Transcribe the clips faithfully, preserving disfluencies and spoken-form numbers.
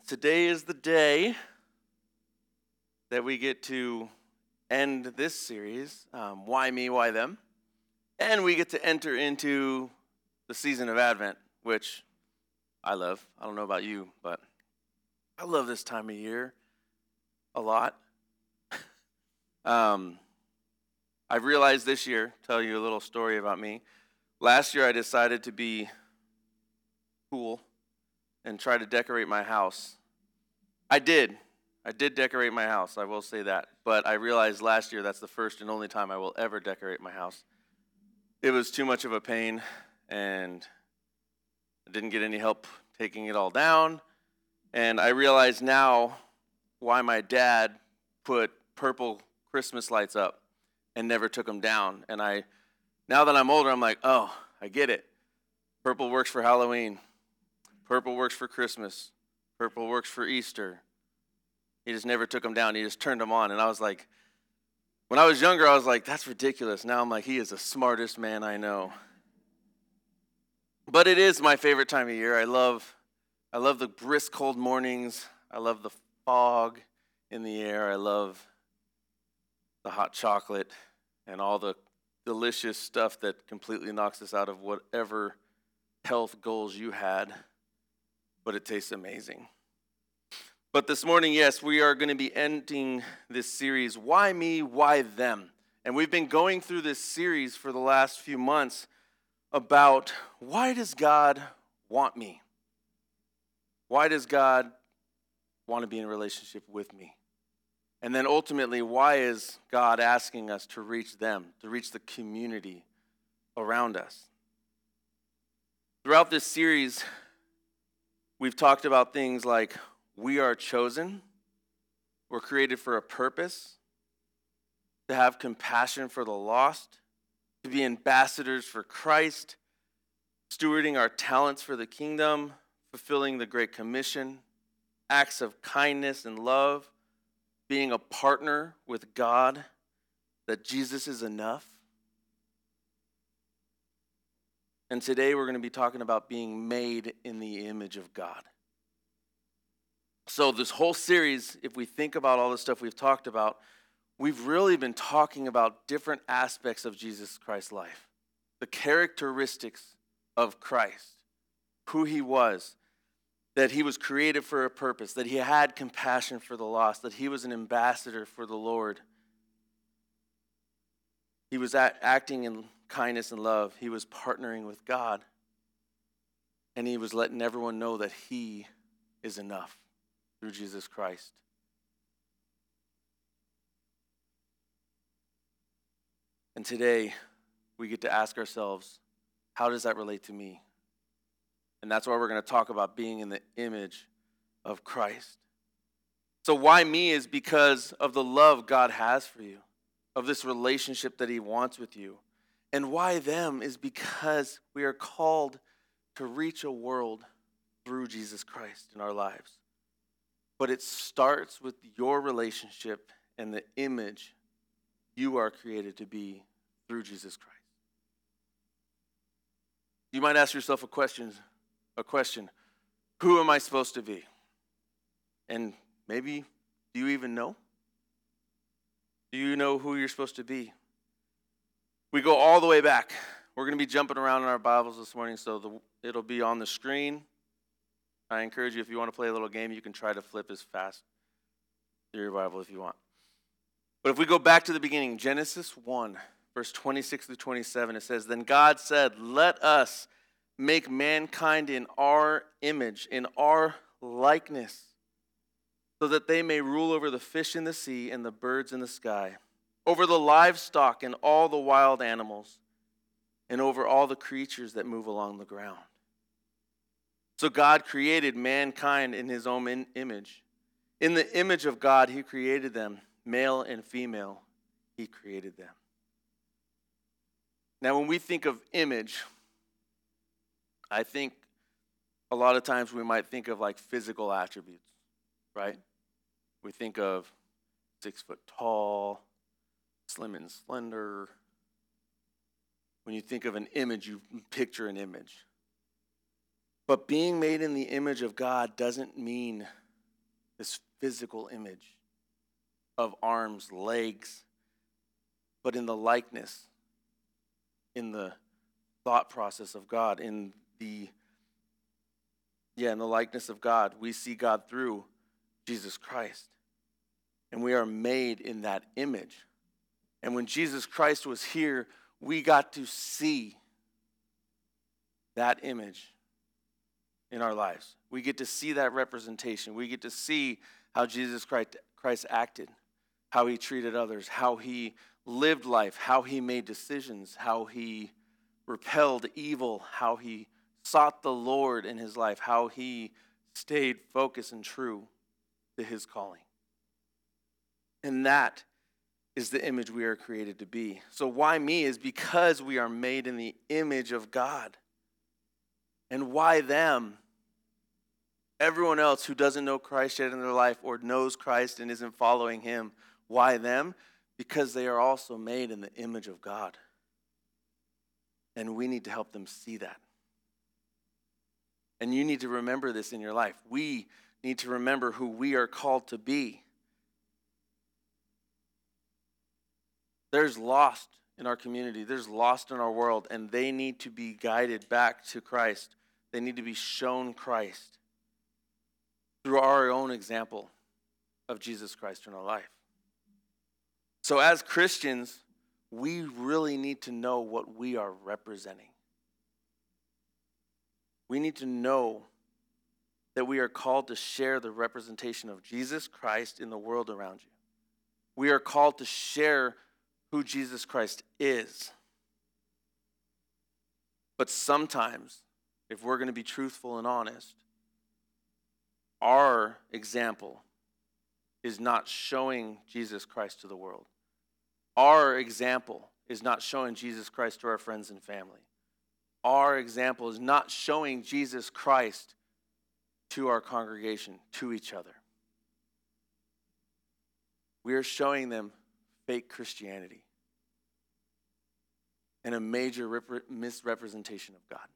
Today is the day that we get to end this series, um, Why Me, Why Them? And we get to enter into the season of Advent, which I love. I don't know about you, but I love this time of year a lot. um, I've realized this year, tell you a little story about me. Last year I decided to be cool and try to decorate my house. I did. I did decorate my house, I will say that. But I realized last year that's the first and only time I will ever decorate my house. It was too much of a pain, and I didn't get any help taking it all down. And I realize now why my dad put purple Christmas lights up and never took them down. And I, now that I'm older, I'm like, oh, I get it. Purple works for Halloween. Purple works for Christmas. Purple works for Easter. He just never took them down. He just turned them on. And I was like, when I was younger, I was like, that's ridiculous. Now I'm like, he is the smartest man I know. But it is my favorite time of year. I love, I love the brisk cold mornings. I love the fog in the air. I love the hot chocolate and all the delicious stuff that completely knocks us out of whatever health goals you had. But it tastes amazing. But this morning, yes, we are going to be ending this series, Why Me, Why Them? And we've been going through this series for the last few months about why does God want me? Why does God want to be in a relationship with me? And then ultimately, why is God asking us to reach them, to reach the community around us? Throughout this series, we've talked about things like we are chosen, we're created for a purpose, to have compassion for the lost, to be ambassadors for Christ, stewarding our talents for the kingdom, fulfilling the Great Commission, acts of kindness and love, being a partner with God, that Jesus is enough. And today we're going to be talking about being made in the image of God. So this whole series, if we think about all the stuff we've talked about, we've really been talking about different aspects of Jesus Christ's life. The characteristics of Christ, who he was, that he was created for a purpose, that he had compassion for the lost, that he was an ambassador for the Lord. He was act- acting in kindness and love. He was partnering with God. And he was letting everyone know that he is enough through Jesus Christ. And today, we get to ask ourselves, how does that relate to me? And that's why we're going to talk about being in the image of Christ. So why me is because of the love God has for you, of this relationship that he wants with you. And why them is because we are called to reach a world through Jesus Christ in our lives. But it starts with your relationship and the image you are created to be through Jesus Christ. You might ask yourself a question, a question, who am I supposed to be? And maybe, do you even know? Do you know who you're supposed to be? We go all the way back. We're going to be jumping around in our Bibles this morning, so the, it'll be on the screen. I encourage you, if you want to play a little game, you can try to flip as fast through your Bible if you want. But if we go back to the beginning, Genesis one, verse twenty-six through twenty-seven, it says, Then God said, Let us make mankind in our image, in our likeness, so that they may rule over the fish in the sea and the birds in the sky, over the livestock and all the wild animals, and over all the creatures that move along the ground. So God created mankind in his own image. In the image of God, he created them. Male and female, he created them. Now, when we think of image, I think a lot of times we might think of like physical attributes, right? We think of six foot tall, slim and slender. When you think of an image, you picture an image. But being made in the image of God doesn't mean this physical image of arms, legs, but in the likeness, in the thought process of God, in the, yeah, in the likeness of God. We see God through Jesus Christ. And we are made in that image. And when Jesus Christ was here, we got to see that image in our lives. We get to see that representation. We get to see how Jesus Christ, Christ acted, how he treated others, how he lived life, how he made decisions, how he repelled evil, how he sought the Lord in his life, how he stayed focused and true to his calling. And that is the image we are created to be. So why me is because we are made in the image of God. And why them? Everyone else who doesn't know Christ yet in their life or knows Christ and isn't following him, why them? Because they are also made in the image of God. And we need to help them see that. And you need to remember this in your life. We need to remember who we are called to be. There's lost in our community. There's lost in our world, and they need to be guided back to Christ. They need to be shown Christ through our own example of Jesus Christ in our life. So as Christians, we really need to know what we are representing. We need to know that we are called to share the representation of Jesus Christ in the world around you. We are called to share who Jesus Christ is. But sometimes, if we're going to be truthful and honest, our example is not showing Jesus Christ to the world. Our example is not showing Jesus Christ to our friends and family. Our example is not showing Jesus Christ to our congregation, to each other. We are showing them fake Christianity and a major rep- misrepresentation of God.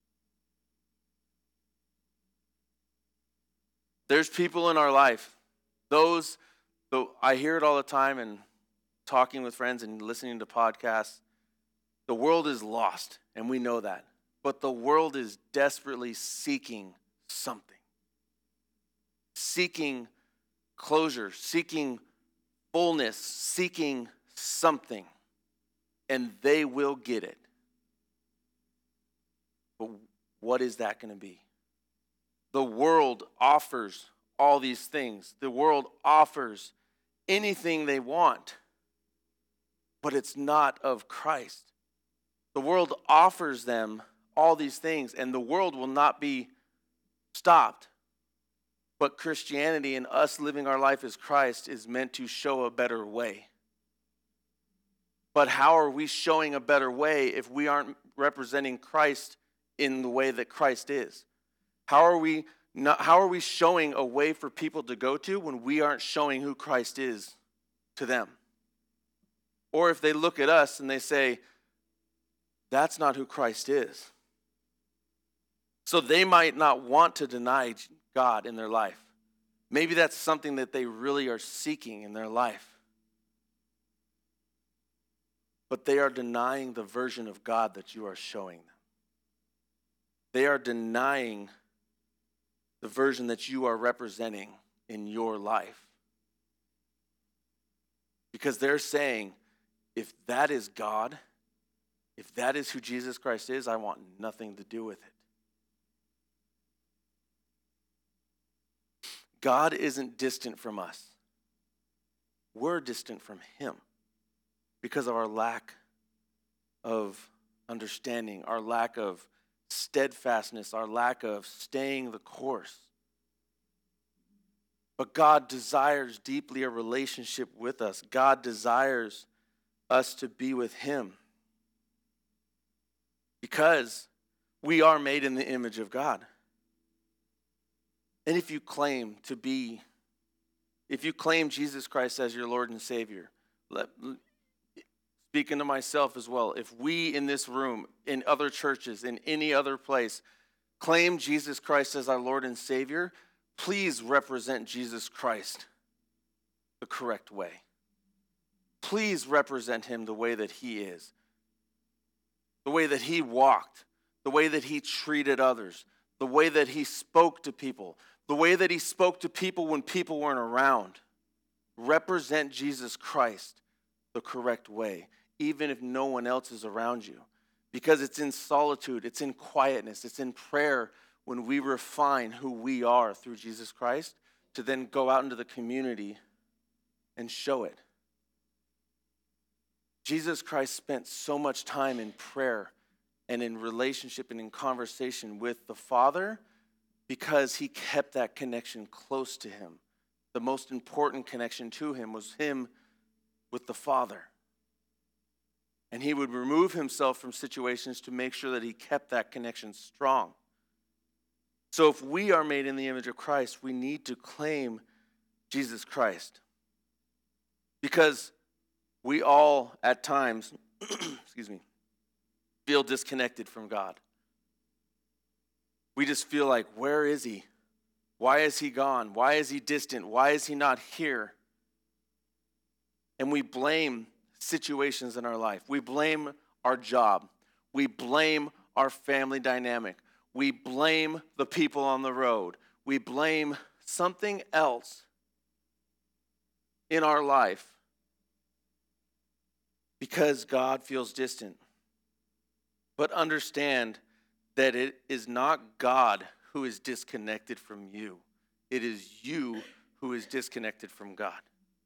There's people in our life, those, though I hear it all the time and talking with friends and listening to podcasts, the world is lost, and we know that. But the world is desperately seeking something. Seeking closure, seeking fullness, seeking something. And they will get it. But what is that going to be? The world offers all these things. The world offers anything they want. But it's not of Christ. The world offers them all these things, and the world will not be stopped. But Christianity and us living our life as Christ is meant to show a better way. But how are we showing a better way if we aren't representing Christ in the way that Christ is? How are we not, how are we showing a way for people to go to when we aren't showing who Christ is to them? Or if they look at us and they say, that's not who Christ is. So they might not want to deny God in their life. Maybe that's something that they really are seeking in their life. But they are denying the version of God that you are showing them. They are denying the version that you are representing in your life. Because they're saying, if that is God, if that is who Jesus Christ is, I want nothing to do with it. God isn't distant from us. We're distant from him because of our lack of understanding, our lack of steadfastness, our lack of staying the course. But God desires deeply a relationship with us. God desires us to be with him because we are made in the image of God. And if you claim to be, if you claim Jesus Christ as your Lord and Savior, let, speaking to myself as well, if we in this room, in other churches, in any other place, claim Jesus Christ as our Lord and Savior, please represent Jesus Christ the correct way. Please represent him the way that he is, the way that he walked, the way that he treated others, the way that he spoke to people, the way that he spoke to people when people weren't around. Represent Jesus Christ the correct way, even if no one else is around you. Because it's in solitude, it's in quietness, it's in prayer when we refine who we are through Jesus Christ to then go out into the community and show it. Jesus Christ spent so much time in prayer and in relationship and in conversation with the Father because he kept that connection close to him. The most important connection to him was him with the Father. And he would remove himself from situations to make sure that he kept that connection strong. So if we are made in the image of Christ, we need to claim Jesus Christ. Because we all, at times, excuse me, feel disconnected from God. We just feel like, where is he? Why is he gone? Why is he distant? Why is he not here? And we blame situations in our life. We blame our job. We blame our family dynamic. We blame the people on the road. We blame something else in our life because God feels distant. But understand that it is not God who is disconnected from you. It is you who is disconnected from God.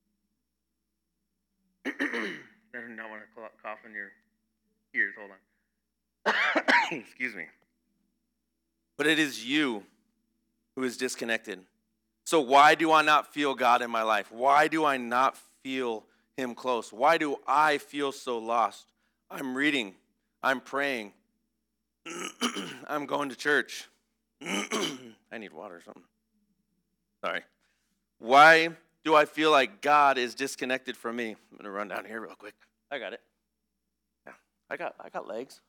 I do not want to cough in your ears. Hold on. Excuse me. But it is you who is disconnected. So why do I not feel God in my life? Why do I not feel him close? Why do I feel so lost? I'm reading. I'm praying. I'm going to church. I need water or something. Sorry. Why do I feel like God is disconnected from me? I'm going to run down here real quick. I got it. Yeah, I got I got legs.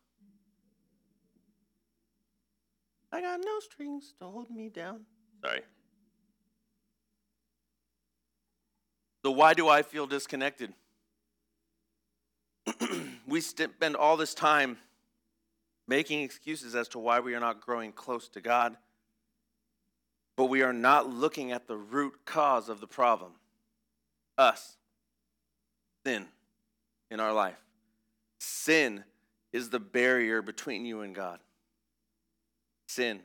I got no strings to hold me down. Sorry. So why do I feel disconnected? We spend all this time making excuses as to why we are not growing close to God, but we are not looking at the root cause of the problem. Us. Sin in our life. Sin is the barrier between you and God. Sin.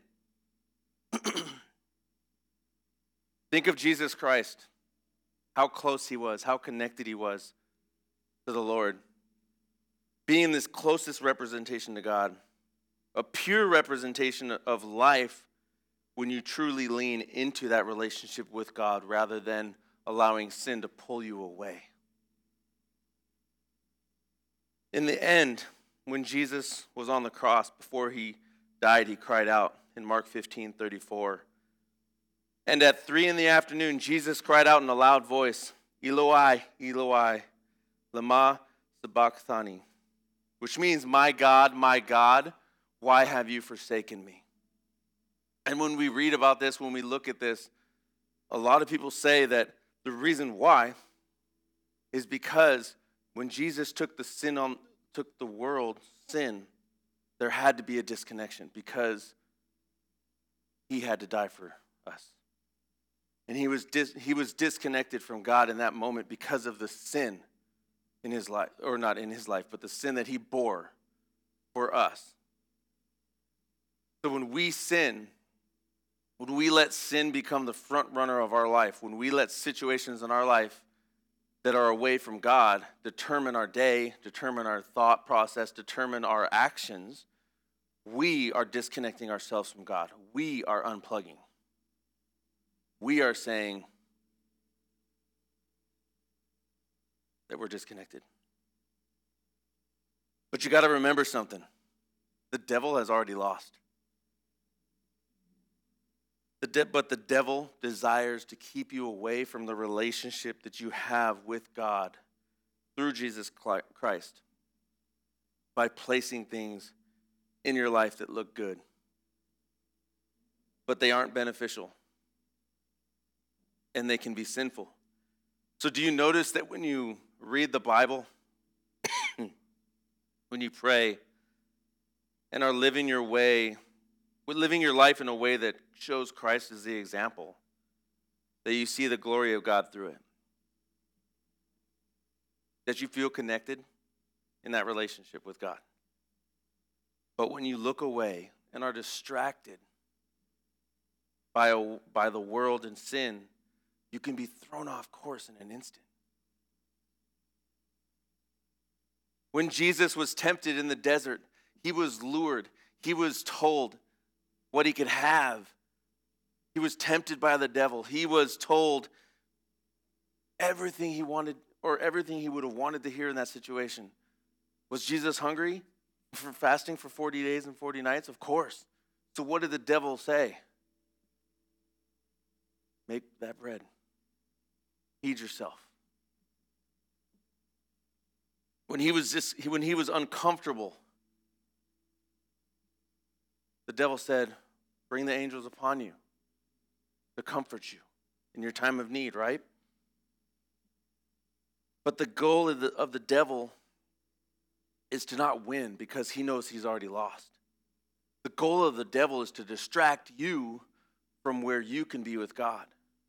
Think of Jesus Christ, how close he was, how connected he was to the Lord. Being this closest representation to God, a pure representation of life when you truly lean into that relationship with God rather than allowing sin to pull you away. In the end, when Jesus was on the cross, before he died, he cried out in Mark fifteen thirty-four. And at three in the afternoon, Jesus cried out in a loud voice, Eloi, Eloi, lama sabachthani, which means, my God, my God, why have you forsaken me? And when we read about this, when we look at this, a lot of people say that the reason why is because when Jesus took the sin on, took the world's sin, there had to be a disconnection because he had to die for us. And he was dis, he was disconnected from God in that moment because of the sin in his life, or not in his life, but the sin that he bore for us. So when we sin, when we let sin become the front runner of our life, when we let situations in our life that are away from God determine our day, determine our thought process, determine our actions, we are disconnecting ourselves from God. We are unplugging. We are saying that we're disconnected. But you got to remember something. The devil has already lost. The de- but the devil desires to keep you away from the relationship that you have with God through Jesus Christ by placing things in your life that look good, but they aren't beneficial. and they can be sinful. So do you notice that when you read the Bible, when you pray, and are living your way, living your life in a way that shows Christ as the example, that you see the glory of God through it? That you feel connected in that relationship with God. But when you look away and are distracted by, a, by the world and sin, you can be thrown off course in an instant. When Jesus was tempted in the desert, he was lured. He was told what he could have. He was tempted by the devil. He was told everything he wanted, or everything he would have wanted to hear in that situation. Was Jesus hungry for fasting for forty days and forty nights? Of course. So what did the devil say? Make that bread. Feed yourself. When he was just, when he was uncomfortable, the devil said, bring the angels upon you to comfort you in your time of need, right? But the goal of the, of the devil is to not win because he knows he's already lost. The goal of the devil is to distract you from where you can be with God.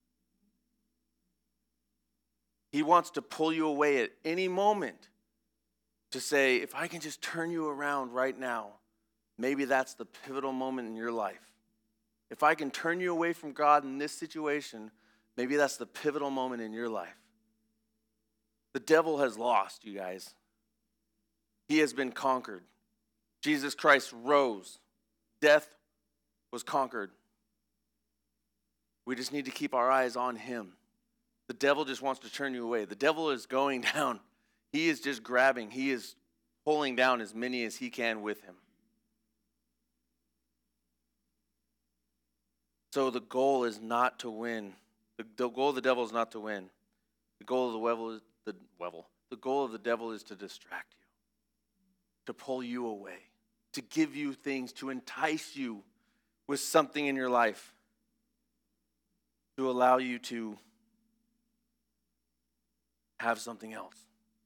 He wants to pull you away at any moment to say, if I can just turn you around right now, maybe that's the pivotal moment in your life. If I can turn you away from God in this situation, maybe that's the pivotal moment in your life. The devil has lost, you guys. He has been conquered. Jesus Christ rose. Death was conquered. We just need to keep our eyes on him. The devil just wants to turn you away. The devil is going down. He is just grabbing. He is pulling down as many as he can with him. So the goal is not to win. The, the goal of the devil is not to win. The goal of the devil is the devil. The goal of the devil is to distract you, to pull you away, to give you things, to entice you with something in your life, to allow you to have something else.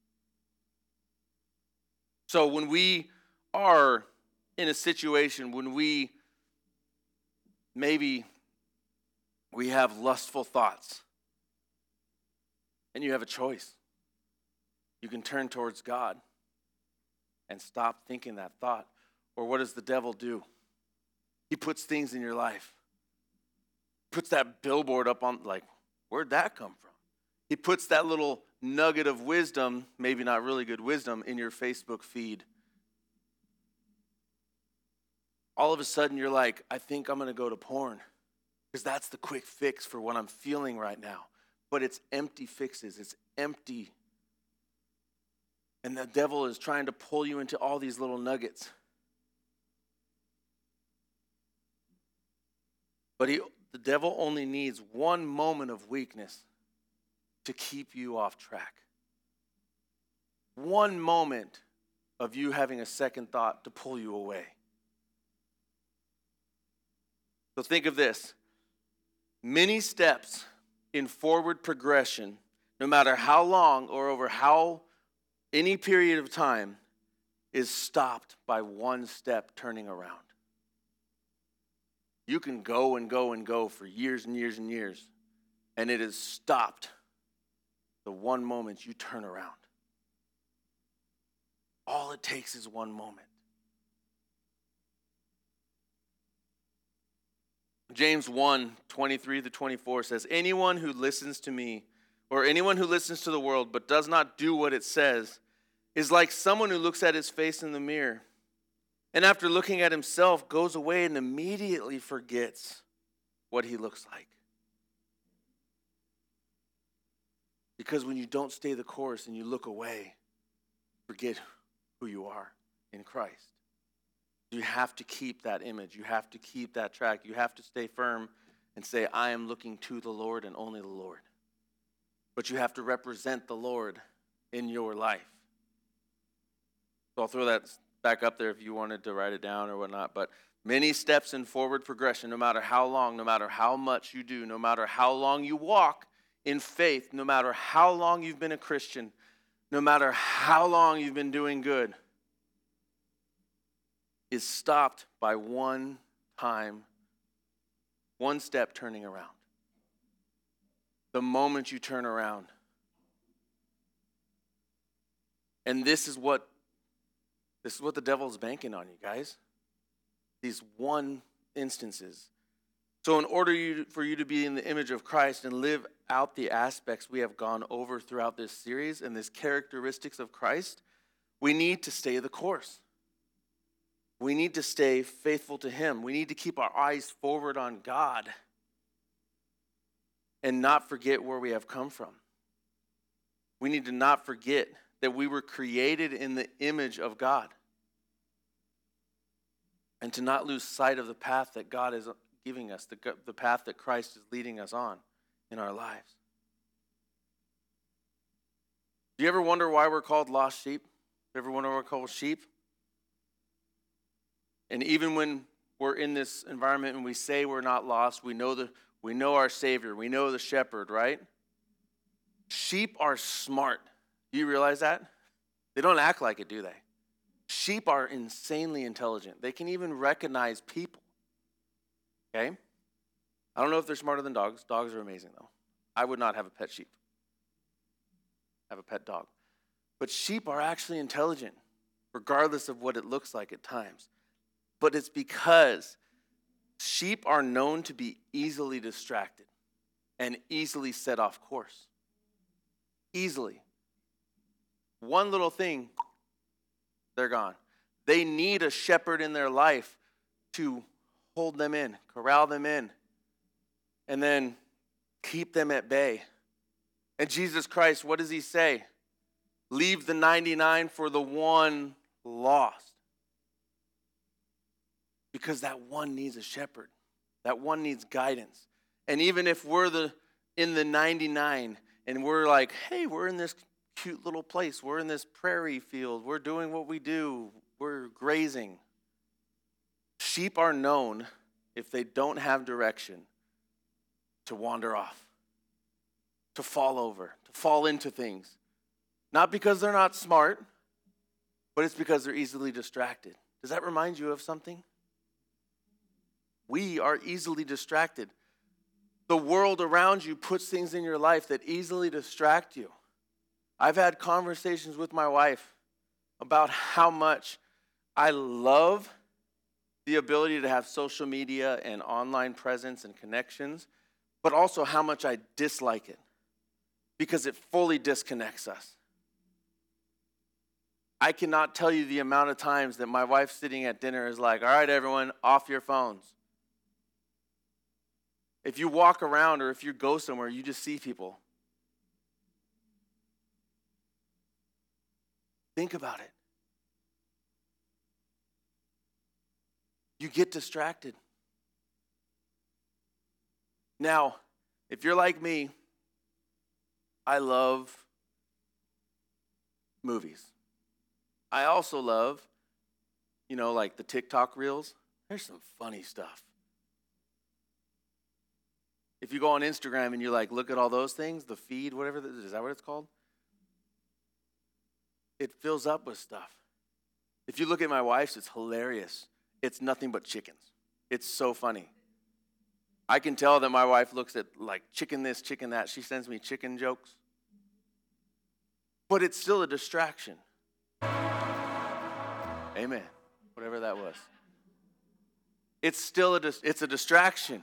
So when we are in a situation, when we maybe we have lustful thoughts, and you have a choice. You can turn towards God and stop thinking that thought. Or what does the devil do? He puts things in your life. Puts that billboard up on, like, where'd that come from? He puts that little nugget of wisdom, maybe not really good wisdom, in your Facebook feed. All of a sudden you're like, I think I'm going to go to porn because that's the quick fix for what I'm feeling right now. But it's empty fixes. It's empty. And the devil is trying to pull you into all these little nuggets. But he, the devil only needs one moment of weakness to keep you off track. One moment of you having a second thought to pull you away. So think of this. Many steps in forward progression, no matter how long or over how any period of time, is stopped by one step turning around. You can go and go and go for years and years and years, and it is stopped the one moment you turn around. All it takes is one moment. James one, twenty-three to twenty-four says, anyone who listens to me, or anyone who listens to the world but does not do what it says, is like someone who looks at his face in the mirror, and after looking at himself goes away and immediately forgets what he looks like. Because when you don't stay the course and you look away, forget who you are in Christ. You have to keep that image. You have to keep that track. You have to stay firm and say, I am looking to the Lord and only the Lord. But you have to represent the Lord in your life. So I'll throw that back up there if you wanted to write it down or whatnot. But many steps in forward progression, no matter how long, no matter how much you do, no matter how long you walk in faith, no matter how long you've been a Christian, no matter how long you've been doing good, is stopped by one time, one step turning around. The moment you turn around. And this is what this is what the devil's banking on, you guys. These one instances. So in order you, for you to be in the image of Christ and live out the aspects we have gone over throughout this series and these characteristics of Christ, we need to stay the course. We need to stay faithful to him. We need to keep our eyes forward on God and not forget where we have come from. We need to not forget that we were created in the image of God. And to not lose sight of the path that God is giving us, the, the path that Christ is leading us on in our lives. Do you ever wonder why we're called lost sheep? Do you ever wonder why we're called sheep? And even when we're in this environment and we say we're not lost, we know the we know our Savior, we know the shepherd, right? Sheep are smart. Do you realize that? They don't act like it, do they? Sheep are insanely intelligent. They can even recognize people. Okay? I don't know if they're smarter than dogs. Dogs are amazing, though. I would not have a pet sheep. Have a pet dog. But sheep are actually intelligent, regardless of what it looks like at times. But it's because sheep are known to be easily distracted and easily set off course. Easily. One little thing, they're gone. They need a shepherd in their life to hold them in, corral them in, and then keep them at bay. And Jesus Christ, what does he say? Leave the ninety-nine for the one lost. Because that one needs a shepherd. That one needs guidance. And even if we're the in the ninety-nine and we're like, hey, we're in this cute little place. We're in this prairie field. We're doing what we do. We're grazing. Sheep are known, if they don't have direction, to wander off, to fall over, to fall into things. Not because they're not smart, but it's because they're easily distracted. Does that remind you of something? We are easily distracted. The world around you puts things in your life that easily distract you. I've had conversations with my wife about how much I love the ability to have social media and online presence and connections, but also how much I dislike it because it fully disconnects us. I cannot tell you the amount of times that my wife sitting at dinner is like, all right, everyone, off your phones. If you walk around or if you go somewhere, you just see people. Think about it. You get distracted. Now, if you're like me, I love movies. I also love, you know, like the TikTok reels. There's some funny stuff. If you go on Instagram and you like look at all those things, the feed, whatever, is that what it's called? It fills up with stuff. If you look at my wife's, it's hilarious. It's nothing but chickens. It's so funny. I can tell that my wife looks at like chicken this, chicken that. She sends me chicken jokes. But it's still a distraction. Amen. Whatever that was. It's still a dis- it's a distraction.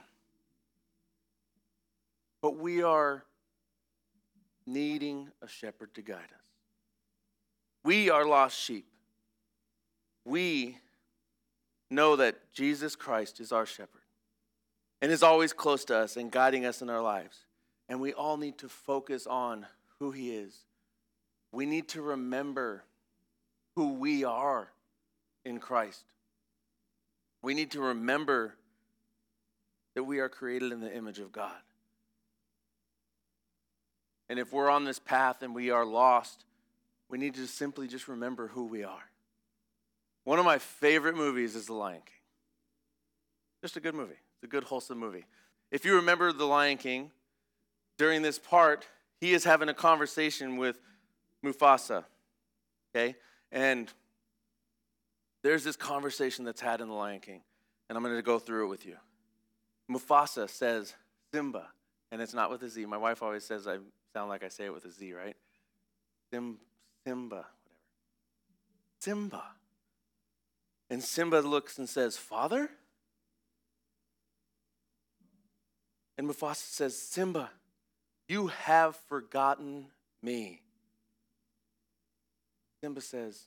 But we are needing a shepherd to guide us. We are lost sheep. We know that Jesus Christ is our shepherd and is always close to us and guiding us in our lives. And we all need to focus on who he is. We need to remember who we are in Christ. We need to remember that we are created in the image of God. And if we're on this path and we are lost, we need to simply just remember who we are. One of my favorite movies is The Lion King. Just a good movie. It's a good, wholesome movie. If you remember The Lion King, during this part, he is having a conversation with Mufasa, okay? And there's this conversation that's had in The Lion King, and I'm going to go through it with you. Mufasa says, Simba, and it's not with a Z. My wife always says I sound like I say it with a Z, right? Sim, Simba, whatever. Simba. And Simba looks and says, Father? And Mufasa says, Simba, you have forgotten me. Simba says,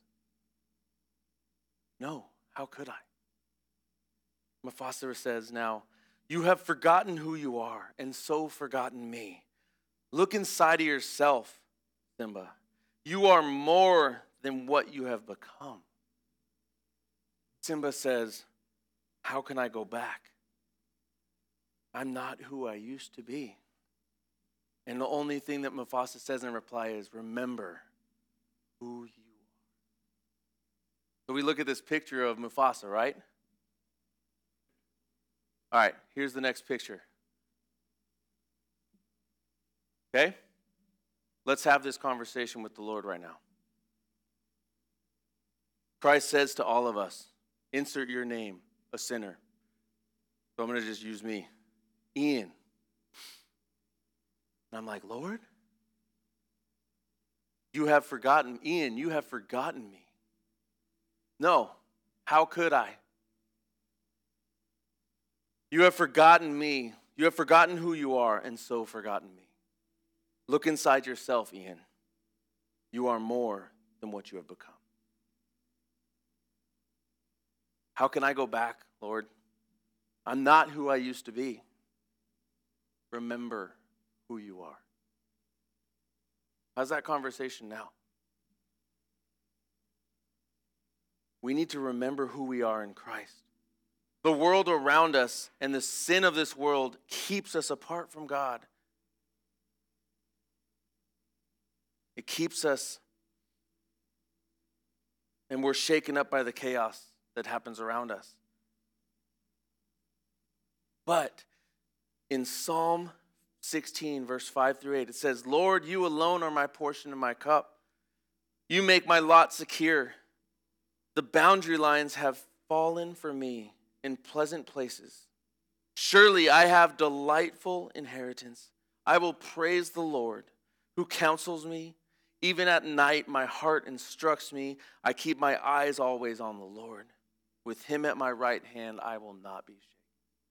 no, how could I? Mufasa says, now, you have forgotten who you are, and so forgotten me. Look inside of yourself, Simba. You are more than what you have become. Simba says, how can I go back? I'm not who I used to be. And the only thing that Mufasa says in reply is, remember who you are. So we look at this picture of Mufasa, right? All right, here's the next picture. Okay? Let's have this conversation with the Lord right now. Christ says to all of us, insert your name, a sinner. So I'm going to just use me. Ian. And I'm like, Lord, you have forgotten, Ian, you have forgotten me. No, how could I? You have forgotten me. You have forgotten who you are, and so forgotten me. Look inside yourself, Ian. You are more than what you have become. How can I go back, Lord? I'm not who I used to be. Remember who you are. How's that conversation now? We need to remember who we are in Christ. The world around us and the sin of this world keeps us apart from God. It keeps us, and we're shaken up by the chaos that happens around us. But in Psalm sixteen, verse five through eight, it says, Lord, you alone are my portion and my cup. You make my lot secure. The boundary lines have fallen for me in pleasant places. Surely I have delightful inheritance. I will praise the Lord who counsels me. Even at night, my heart instructs me. I keep my eyes always on the Lord. With him at my right hand, I will not be shaken.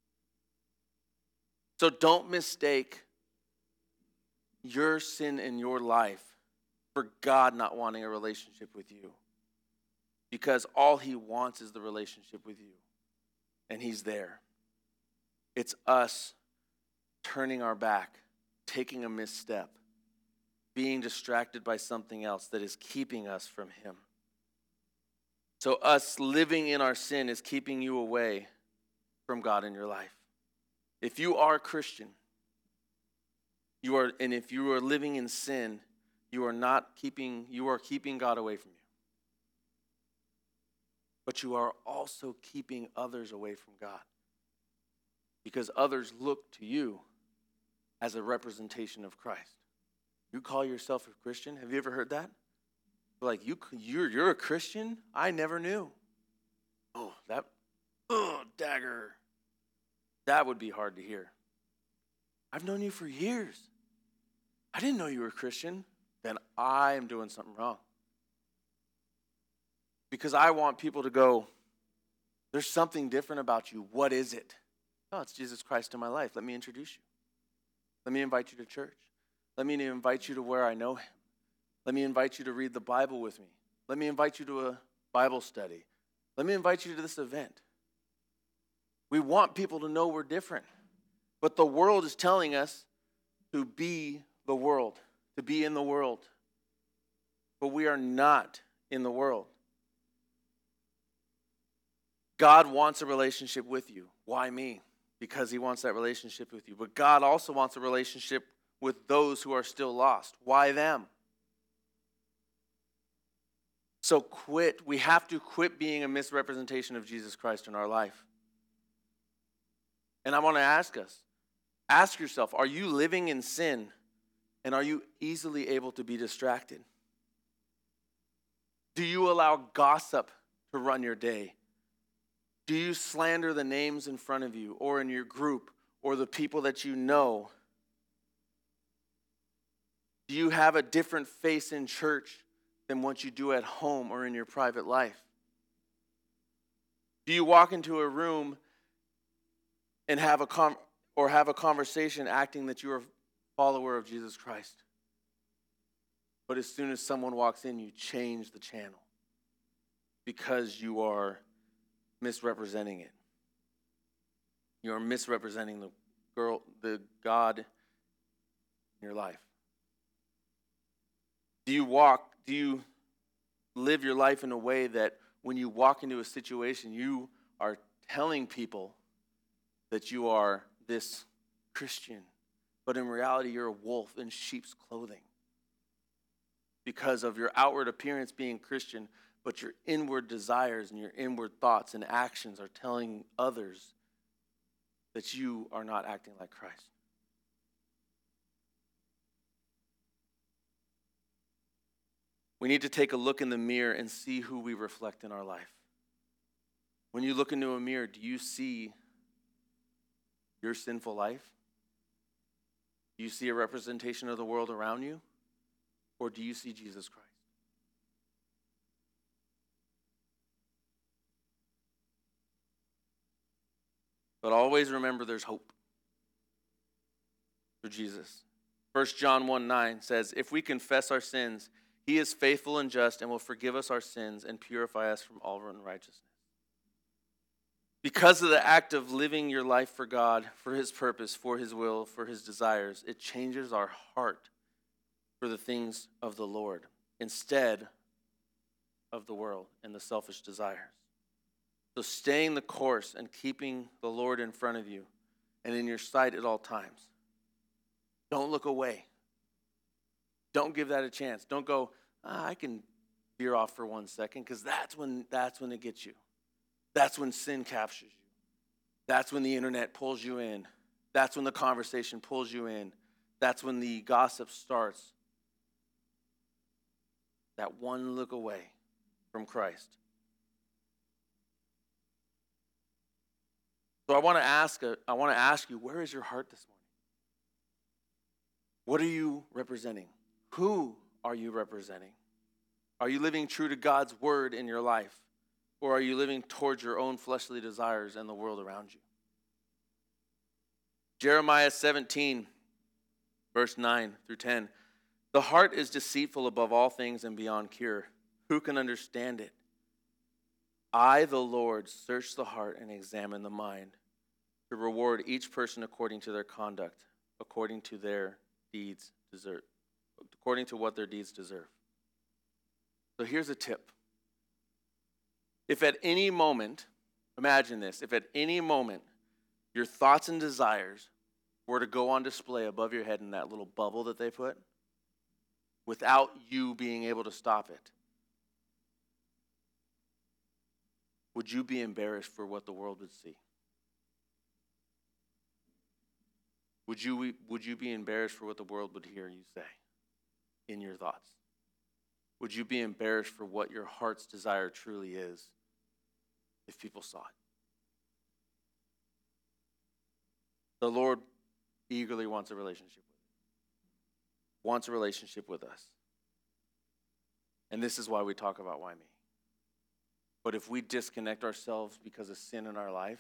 So don't mistake your sin in your life for God not wanting a relationship with you. Because all he wants is the relationship with you. And he's there. It's us turning our back, taking a misstep, being distracted by something else that is keeping us from him. So us living in our sin is keeping you away from God in your life. If you are a Christian, you are, and if you are living in sin, you are not keeping, you are keeping God away from you. But you are also keeping others away from God. Because others look to you as a representation of Christ. You call yourself a Christian? Have you ever heard that? Like, you, you're, you're a Christian? I never knew. Oh, that, oh, dagger. That would be hard to hear. I've known you for years. I didn't know you were a Christian. Then I am doing something wrong. Because I want people to go, there's something different about you. What is it? Oh, it's Jesus Christ in my life. Let me introduce you. Let me invite you to church. Let me invite you to where I know him. Let me invite you to read the Bible with me. Let me invite you to a Bible study. Let me invite you to this event. We want people to know we're different. But the world is telling us to be the world, to be in the world. But we are not in the world. God wants a relationship with you. Why me? Because he wants that relationship with you. But God also wants a relationship with those who are still lost. Why them? So quit. We have to quit being a misrepresentation of Jesus Christ in our life. And I want to ask us, ask yourself, are you living in sin and are you easily able to be distracted? Do you allow gossip to run your day? Do you slander the names in front of you or in your group or the people that you know? Do you have a different face in church than what you do at home or in your private life? Do you walk into a room and have a com- or have a conversation acting that you're a follower of Jesus Christ? But as soon as someone walks in, you change the channel because you are misrepresenting it. You are misrepresenting the girl, the God in your life. Do you walk, do you live your life in a way that when you walk into a situation, you are telling people that you are this Christian, but in reality, you're a wolf in sheep's clothing? Because of your outward appearance being Christian, but your inward desires and your inward thoughts and actions are telling others that you are not acting like Christ. We need to take a look in the mirror and see who we reflect in our life. When you look into a mirror, do you see your sinful life? Do you see a representation of the world around you? Or do you see Jesus Christ? But always remember there's hope through Jesus. First John one nine says, if we confess our sins, he is faithful and just and will forgive us our sins and purify us from all unrighteousness. Because of the act of living your life for God, for his purpose, for his will, for his desires, it changes our heart for the things of the Lord instead of the world and the selfish desires. So staying the course and keeping the Lord in front of you and in your sight at all times. Don't look away. Don't give that a chance. Don't go, ah, I can veer off for one second, because that's when that's when it gets you. That's when sin captures you. That's when the internet pulls you in. That's when the conversation pulls you in. That's when the gossip starts. That one look away from Christ. So I want to ask, I want to ask you, where is your heart this morning? What are you representing? Who are you representing? Are you living true to God's word in your life? Or are you living towards your own fleshly desires and the world around you? Jeremiah seventeen, verse nine through ten. The heart is deceitful above all things and beyond cure. Who can understand it? I, the Lord, search the heart and examine the mind, to reward each person according to their conduct, according to their deeds deserve, according to what their deeds deserve. So here's a tip. If at any moment, imagine this, if at any moment your thoughts and desires were to go on display above your head in that little bubble that they put, without you being able to stop it, would you be embarrassed for what the world would see? Would you, would you be embarrassed for what the world would hear you say in your thoughts? Would you be embarrassed for what your heart's desire truly is if people saw it? The Lord eagerly wants a relationship with us. Wants a relationship with us. And this is why we talk about why me. But if we disconnect ourselves because of sin in our life,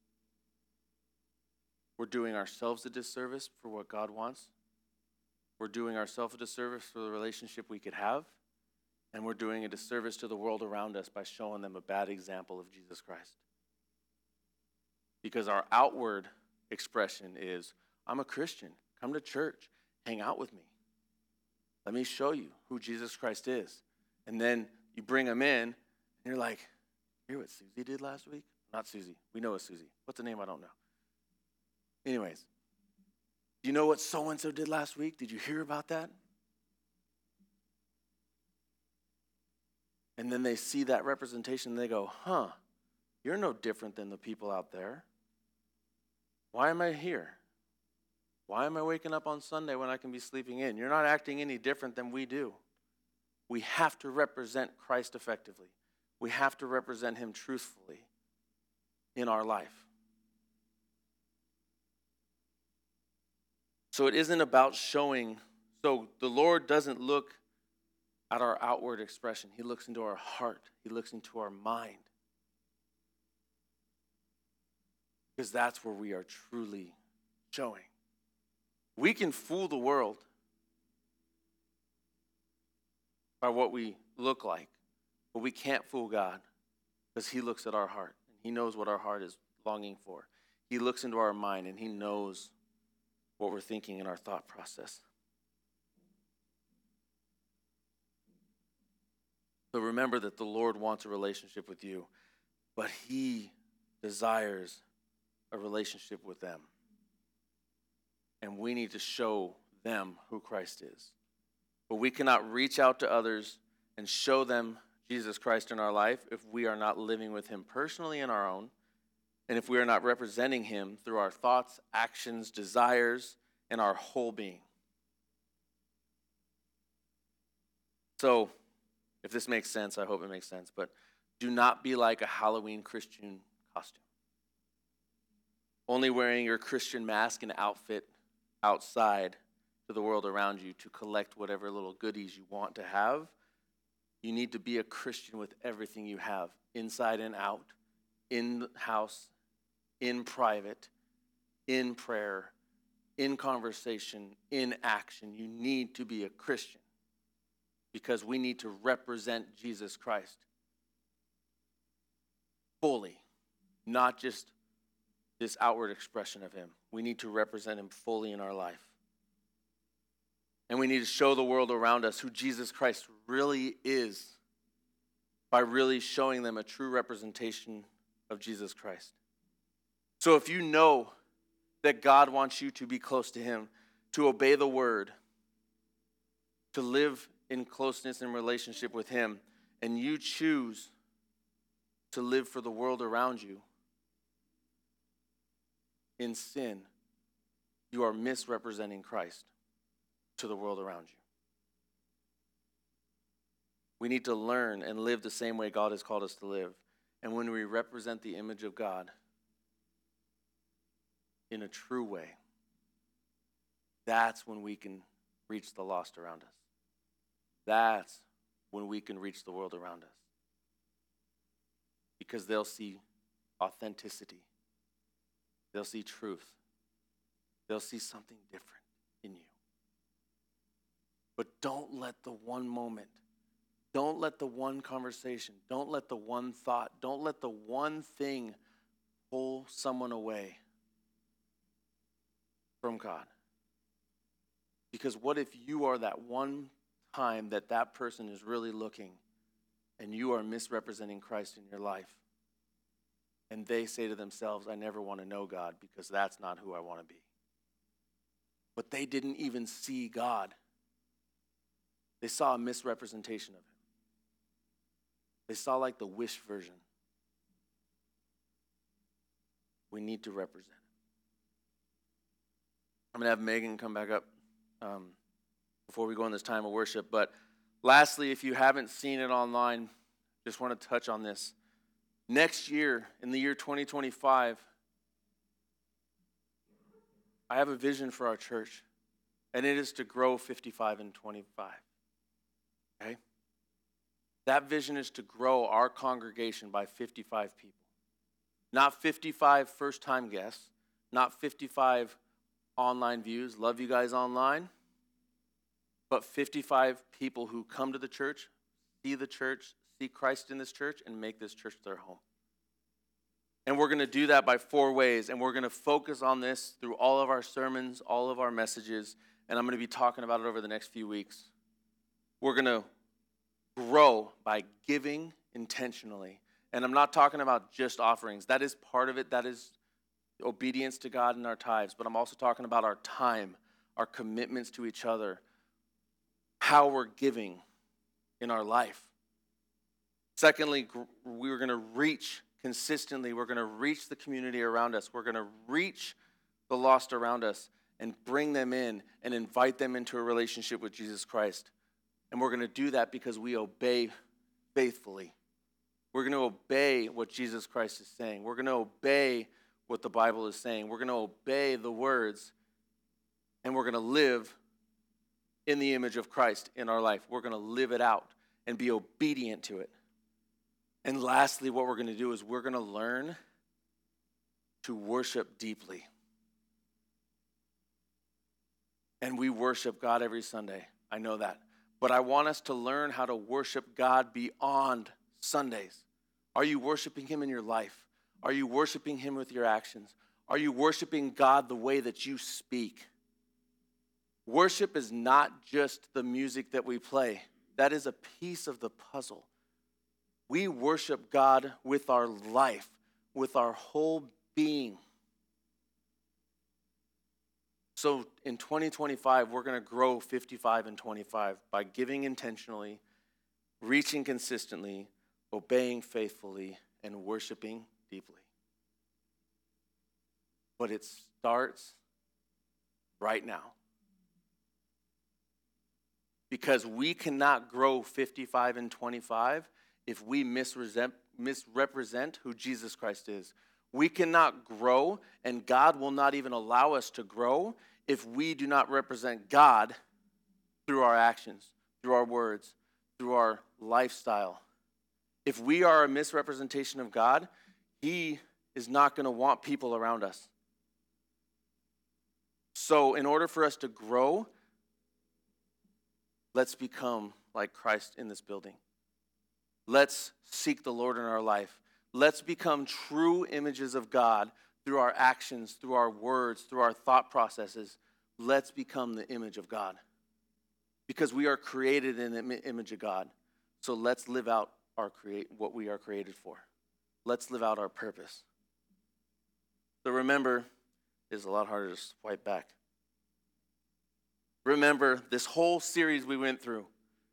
we're doing ourselves a disservice for what God wants. We're doing ourselves a disservice for the relationship we could have. And we're doing a disservice to the world around us by showing them a bad example of Jesus Christ. Because our outward expression is, I'm a Christian. Come to church. Hang out with me. Let me show you who Jesus Christ is. And then you bring them in, and you're like, hear what Susie did last week? Not Susie. We know it's Susie. What's the name? I don't know. Anyways, do you know what so-and-so did last week? Did you hear about that? And then they see that representation and they go, huh, you're no different than the people out there. Why am I here? Why am I waking up on Sunday when I can be sleeping in? You're not acting any different than we do. We have to represent Christ effectively. We have to represent him truthfully in our life. So it isn't about showing. So the Lord doesn't look at our outward expression. He looks into our heart. He looks into our mind. Because that's where we are truly showing. We can fool the world by what we look like, but we can't fool God because he looks at our heart. And he knows what our heart is longing for. He looks into our mind and he knows what we're thinking in our thought process. So remember that the Lord wants a relationship with you, but he desires a relationship with them. And we need to show them who Christ is. But we cannot reach out to others and show them Jesus Christ in our life if we are not living with him personally in our own, and if we are not representing him through our thoughts, actions, desires, and our whole being. So, if this makes sense, I hope it makes sense, but do not be like a Halloween Christian costume. Only wearing your Christian mask and outfit outside to the world around you to collect whatever little goodies you want to have. You need to be a Christian with everything you have, inside and out, in the house, in private, in prayer, in conversation, in action. You need to be a Christian because we need to represent Jesus Christ fully, not just this outward expression of him. We need to represent him fully in our life. And we need to show the world around us who Jesus Christ really is by really showing them a true representation of Jesus Christ. So if you know that God wants you to be close to him, to obey the word, to live in closeness and relationship with him, and you choose to live for the world around you in sin, you are misrepresenting Christ to the world around you. We need to learn and live the same way God has called us to live. And when we represent the image of God in a true way, that's when we can reach the lost around us. That's when we can reach the world around us. Because they'll see authenticity. They'll see truth. They'll see something different in you. But don't let the one moment, don't let the one conversation, don't let the one thought, don't let the one thing pull someone away from God. Because what if you are that one time that that person is really looking and you are misrepresenting Christ in your life? And they say to themselves, I never want to know God because that's not who I want to be. But they didn't even see God. They saw a misrepresentation of him. They saw like the wish version. We need to represent him. I'm going to have Megan come back up um, before we go in this time of worship. But lastly, if you haven't seen it online, just want to touch on this. Next year, in the year twenty twenty-five, I have a vision for our church, and it is to grow fifty-five and twenty-five. Okay? That vision is to grow our congregation by fifty-five people. Not fifty-five first-time guests, not fifty-five online views. Love you guys online. But fifty-five people who come to the church, see the church, see Christ in this church, and make this church their home. And we're going to do that by four ways, and we're going to focus on this through all of our sermons, all of our messages, and I'm going to be talking about it over the next few weeks. We're going to grow by giving intentionally. And I'm not talking about just offerings. That is part of it. That is obedience to God in our tithes. But I'm also talking about our time, our commitments to each other, how we're giving in our life. Secondly, gr- we're going to reach consistently. We're going to reach the community around us. We're going to reach the lost around us and bring them in and invite them into a relationship with Jesus Christ. And we're going to do that because we obey faithfully. We're going to obey what Jesus Christ is saying. We're going to obey what the Bible is saying. We're going to obey the words, and we're going to live in the image of Christ in our life. We're going to live it out and be obedient to it. And lastly, what we're going to do is we're going to learn to worship deeply. And we worship God every Sunday. I know that. But I want us to learn how to worship God beyond Sundays. Are you worshiping him in your life? Are you worshiping him with your actions? Are you worshiping God the way that you speak? Worship is not just the music that we play. That is a piece of the puzzle. We worship God with our life, with our whole being. So in twenty twenty-five, we're going to grow fifty-five and twenty-five by giving intentionally, reaching consistently, obeying faithfully, and worshiping deeply. But it starts right now. Because we cannot grow fifty-five and twenty-five if we misrepresent, misrepresent who Jesus Christ is. We cannot grow, and God will not even allow us to grow if we do not represent God through our actions, through our words, through our lifestyle. If we are a misrepresentation of God, he is not going to want people around us. So in order for us to grow, let's become like Christ in this building. Let's seek the Lord in our life. Let's become true images of God through our actions, through our words, through our thought processes. Let's become the image of God. Because we are created in the image of God. So let's live out our create what we are created for. Let's live out our purpose. So remember, it's a lot harder to swipe back. Remember, this whole series we went through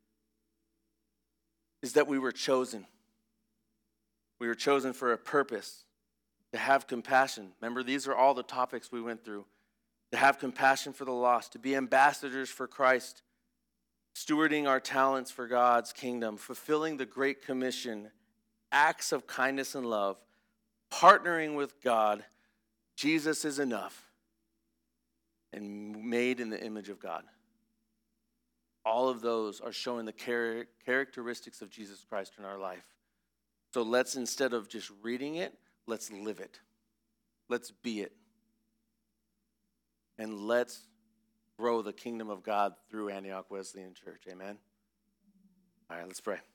is that we were chosen. We were chosen for a purpose, to have compassion. Remember, these are all the topics we went through. To have compassion for the lost, to be ambassadors for Christ, stewarding our talents for God's kingdom, fulfilling the Great Commission, acts of kindness and love, partnering with God, Jesus is enough, and made in the image of God. All of those are showing the char- characteristics of Jesus Christ in our life. So let's, instead of just reading it, let's live it. Let's be it. And let's grow the kingdom of God through Antioch Wesleyan Church. Amen? All right, let's pray.